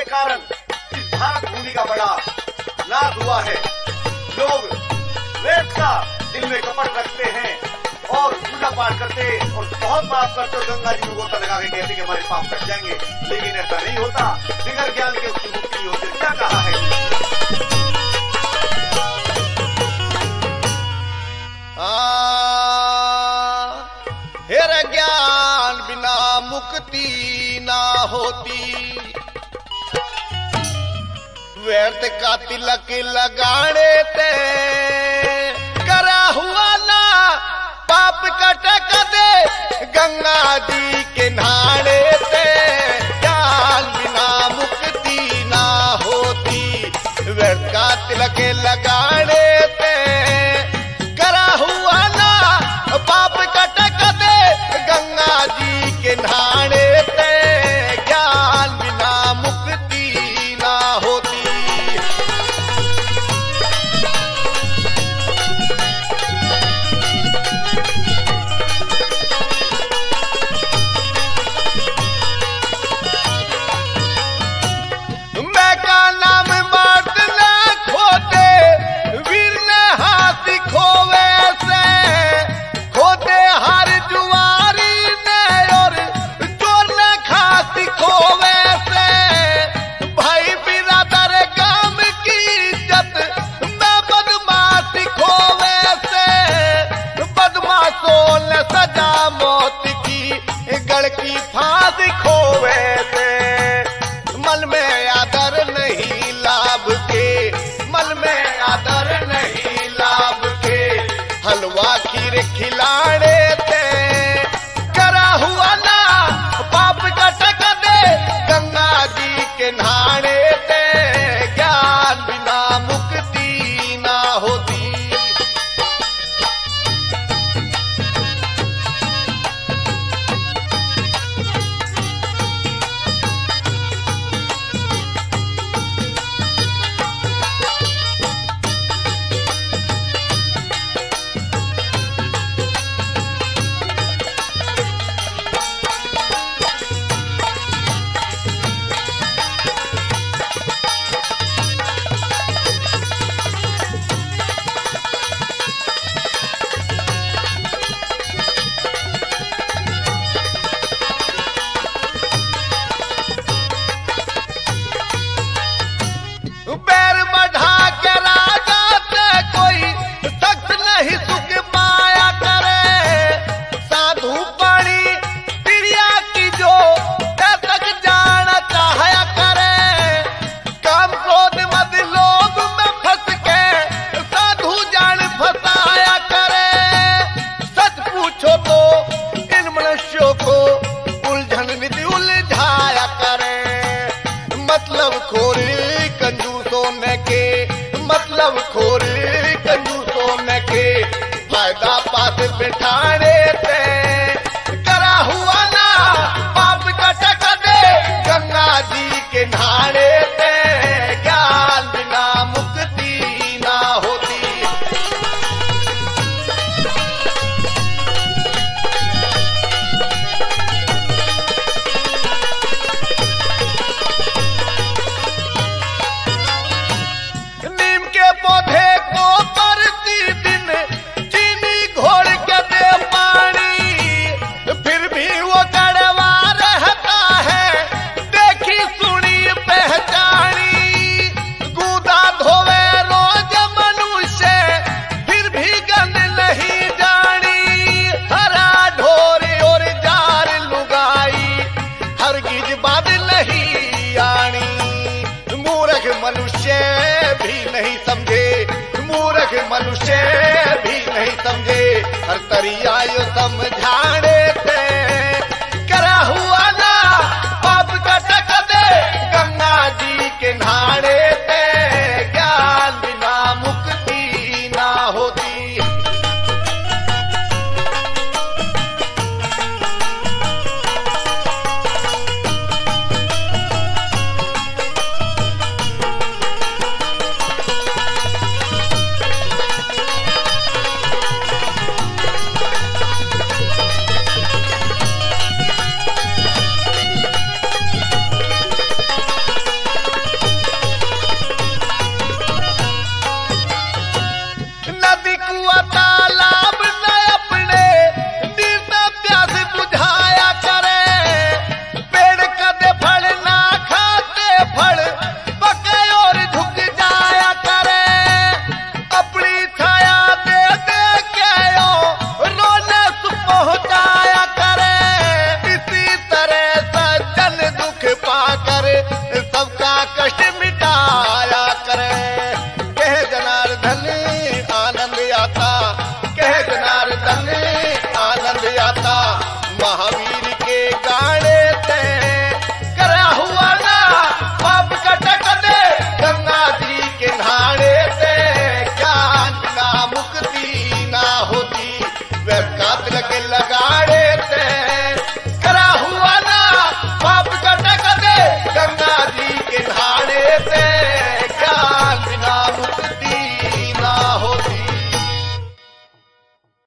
कारण इस भारत भूमि का बड़ा नाश हुआ है। लोग वेद का दिल में कपट रखते हैं और पूजा पाठ करते और बहुत पाप करते और गंगा जी को गोता लगा के कहते कि हमारे पाप कट जाएंगे, लेकिन ऐसा नहीं होता। बिगर ज्ञान के उसकी मुक्ति नहीं होती। क्या कहा है? हेर ज्ञान बिना मुक्ति ना होती, व्यर्थ का तिलक लगाने ते करा हुआ ना पाप कट कदे गंगा जी के नहाने ते। ज्ञान बिना मुक्ति ना होती, व्यर्थ का तिलक लगाने ते करा हुआ ना पाप कट कदे गंगा जी के नहाने ते। ज्ञान बिना मुक्ति ना होती। मैं का नाम मर्द न खोते, वीर ने हाथ खोवे से, खोते हर जुआरी ने और चोर ने खास खोवे से। भाई बिरादर गांव की इज्जत मैं बदमाश खोवे से, बदमाशों ने सजा मौत की गढ़ की फांसी खोवे से। मन में आदर नहीं लाभ के, मन में आदर नहीं लाभ के, हलवा खीर खिलाने थे करा हुआ ना पाप कट दे गंगा जी के नहाने थे। ज्ञान बिना मुक्ति ना होती। पैर बढ़ा के राजा से कोई सख्त नहीं सुख पाया करे। साधु पानी प्रिया की जो तक जाना चाहया करे। काम क्रोध मद लोभ में फंस के साधु जान फंसाया करे। सच पूछो तो इन मनुष्यों को उलझन विधि उलझाया करे। मतलब खोरी कंजूसों ने के, मतलब खोरी कंजूसों ने के, फायदा पास बिठाने थे करा हुआ ना पाप कट दे गंगा जी के नहाने थे। ज्ञान बिना मुक्ति ना होती। नीम के पौधे को प्रतिदिन चीनी घोल के दे पानी, फिर भी वो कड़वा रहता है देखी सुनी पहचानी। गूदा धोवे रोज मनुष्य फिर भी गंध नहीं जानी। हरा ढोरी और जार लुगाई हरगिज बात नहीं आनी। मूर्ख मनुष्य भी नहीं समझे, मूर्ख मनुष्य भी नहीं समझे, हर तरिया यो समझाने